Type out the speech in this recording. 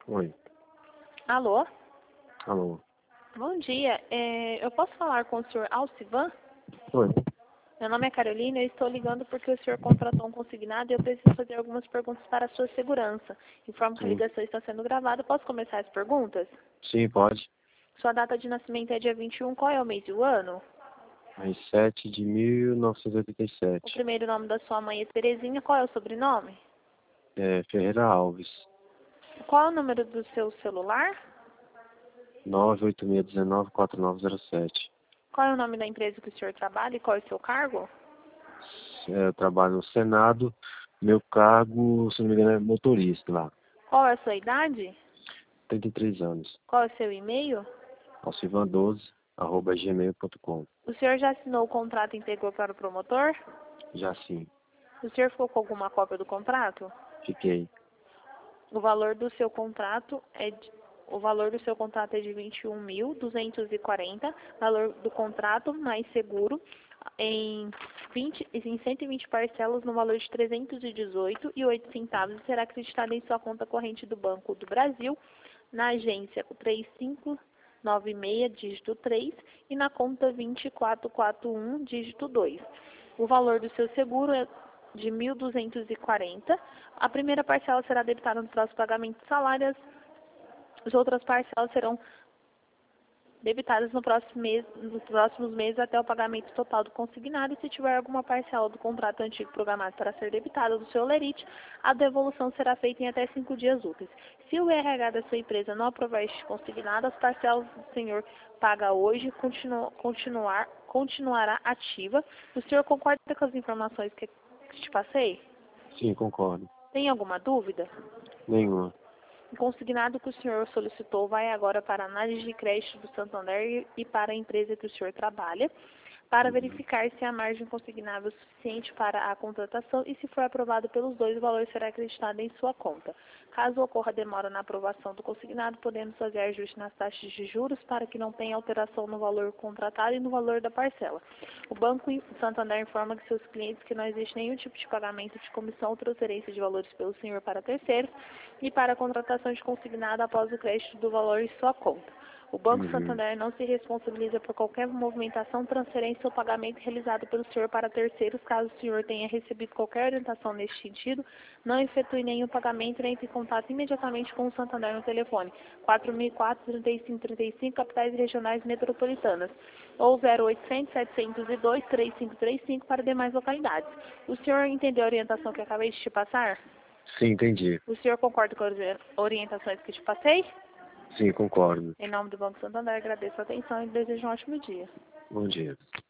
Oi, Alô? alô. Bom dia. Eu posso falar com o senhor Alcivan? Oi. Meu nome é Carolina e eu estou ligando porque o senhor contratou um consignado e eu preciso fazer algumas perguntas para a sua segurança. Informo que a Sim, ligação está sendo gravada. Posso começar as perguntas? sim, pode. Sua data de nascimento é dia 21. Qual é o mês e o ano? Às 7 de O 1987. primeiro nome da sua mãe é Terezinha. Qual é o sobrenome? Ferreira Alves. Qual é o número do seu celular? 986194907. Qual é o nome da empresa que o senhor trabalha e qual é o seu cargo? Eu trabalho no Senado. Meu cargo, se não me engano, é motorista lá. Qual é a sua idade? 33 anos. Qual é o seu e-mail? alcivan12@gmail.com. O senhor já assinou o contrato e entregou para o promotor? Já sim, O senhor ficou com alguma cópia do contrato? fiquei. O valor do seu contrato é de, o valor do seu contrato é de 21.240, valor do contrato mais seguro em 120 parcelas no valor de 318,08 será acreditado em sua conta corrente do Banco do Brasil, na agência 3596, dígito 3, e na conta 2441, dígito 2. O valor do seu seguro é de 1.240. A primeira parcela será debitada no próximo pagamento de salários. As outras parcelas serão debitadas no próximo mês, nos próximos meses até o pagamento total do consignado. E se tiver alguma parcela do contrato antigo programado para ser debitada do seu holerite, a devolução será feita em até 5 dias úteis. Se o RH da sua empresa não aprovar este consignado, as parcelas do senhor paga hoje continuará ativa. O senhor concorda com as informações que te passei? Sim, concordo. Tem alguma dúvida? Nenhuma. O consignado que o senhor solicitou vai agora para a análise de crédito do Santander e para a empresa que o senhor trabalha, para Uhum. verificar se a margem consignável é suficiente para a contratação e, se for aprovado pelos dois, o valor será acreditado em sua conta. Caso ocorra demora na aprovação do consignado, podemos fazer ajuste nas taxas de juros para que não tenha alteração no valor contratado e no valor da parcela. O Banco Santander informa que seus clientes que não existe nenhum tipo de pagamento de comissão ou transferência de valores pelo senhor para terceiros e para a contratação de consignado após o crédito do valor em sua conta. O Banco Uhum. Santander não se responsabiliza por qualquer movimentação, transferência ou pagamento realizado pelo senhor para terceiros. Caso o senhor tenha recebido qualquer orientação neste sentido, não efetue nenhum pagamento e entre em contato imediatamente com o Santander no telefone 4004-3535, capitais regionais metropolitanas, ou 0800-702-3535 para demais localidades. O senhor entendeu a orientação que eu acabei de te passar? Sim, entendi. O senhor concorda com as orientações que te passei? Sim, concordo. Em nome do Banco Santander, agradeço a atenção e desejo um ótimo dia. Bom dia.